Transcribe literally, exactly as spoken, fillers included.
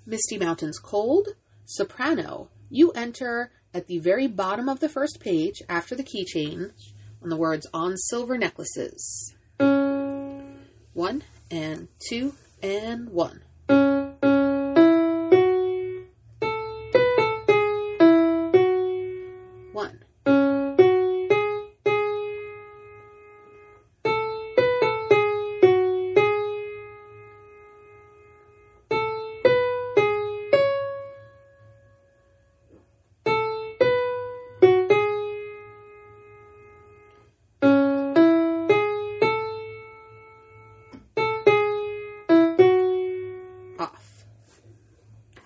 Misty Mountains Cold, soprano. You enter at the very bottom of the first page after the key change on the words on silver necklaces. One and two and one.